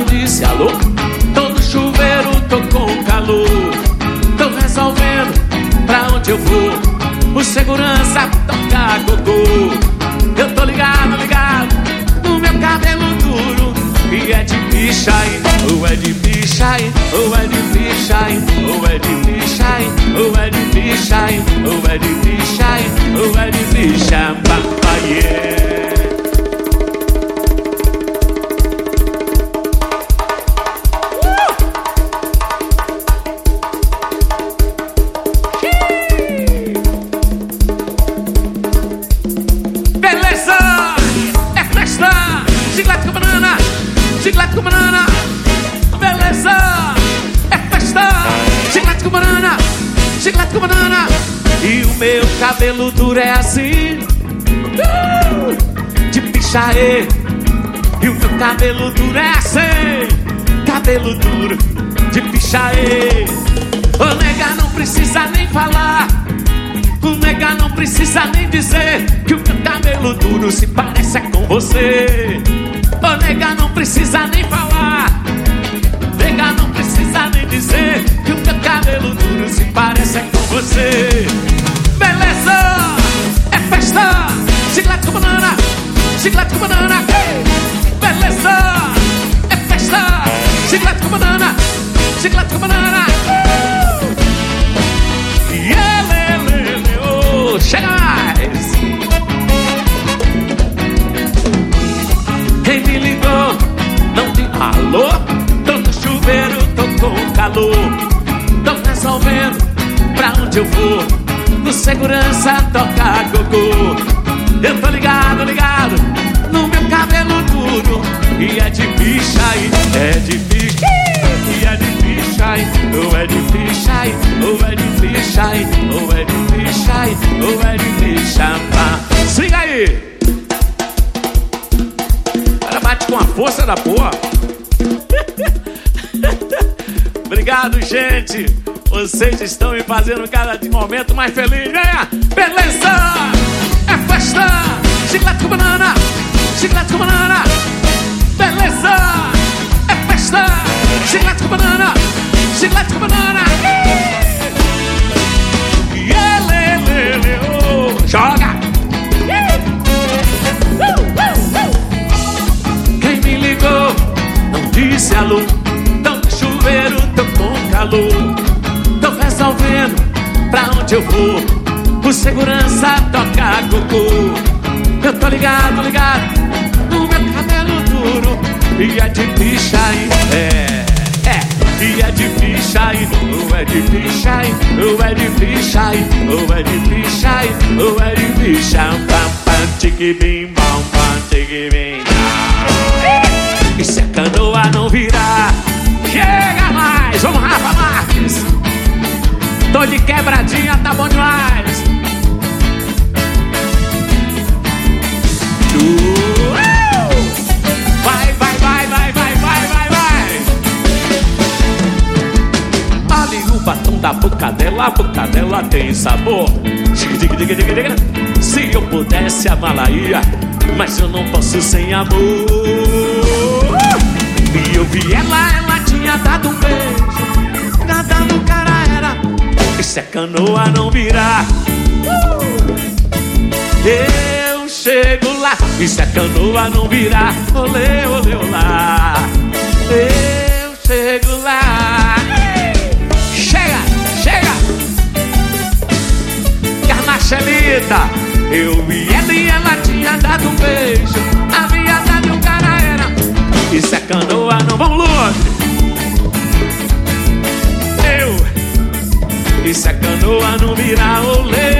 disse alô. Tô no chuveiro, tô com calor. Tô resolvendo pra onde eu vou. O segurança toca cocô. Eu tô ligado, ligado no meu cabelo duro. E é de bicha, hein? Ou é de bicha, hein? Ou é de bicha, hein? Ou é de bicha, hein? Ou é de bicha, hein? Ou é de bicha, hein? Ou é de bicha, papai. Chiclete com banana, beleza, é festa. Chiclete com banana, chiclete com banana. E o meu cabelo duro é assim, de pichaê. E o meu cabelo duro é assim, cabelo duro, de pichaê. O nega não precisa nem falar, o nega não precisa nem dizer que o meu cabelo duro se parece é com você. Ô nega não precisa nem falar, nega não precisa nem dizer que o meu cabelo duro se parece é com você. Beleza, é festa. Chiclete com banana, chiclete com banana. Beleza, é festa. Chiclete com banana, chiclete com banana. Chega mais. Quem me ligou não tem alô. Tô no chuveiro, tô com calor. Tô resolvendo pra onde eu vou. No segurança toca cocô. Eu tô ligado, ligado no meu cabelo duro. E é de bicha aí, é de bicha. E é de bicha aí, ou é de bicha aí, ou é de bicha aí, ou é de bicha aí, ou é de bicha. Siga aí. Bate com a força da porra. Obrigado, gente. Vocês estão me fazendo cada momento mais feliz, né? Beleza, é festa. Chiclete com banana, chiclete com banana. Beleza, é festa. Chiclete com banana, chiclete com banana. Joga. Não disse alô, tô no chuveiro, tô com calor. Tô resolvendo pra onde eu vou. O segurança toca cocô. Eu tô ligado, ligado no meu cabelo duro. E é de bicha aí, e é de bicha aí, ou é de bicha aí, ou é de bicha aí, ou é de bicha aí, ou é de bicha. Pam pam tique bim bam pam tique bim. E se a canoa não virar, chega mais, vamos Rafa Marques. Tô de quebradinha, tá bom demais. Vai, vai, vai, vai, vai, vai, vai, vai. Ali o batom da boca dela, a boca dela tem sabor. Se eu pudesse amá-la ia, mas eu não posso sem amor. E eu vi ela tinha dado um beijo, nada no cara era. E se a canoa não virar, eu chego lá. E se a canoa não virar, olê, olê, olá, eu chego lá. Chega, chega. Carmachelita, eu vi ela e ela tinha dado um beijo, havia dado um cara era. E se a canoa não vão longe, eu. E se a canoa não virar, olê,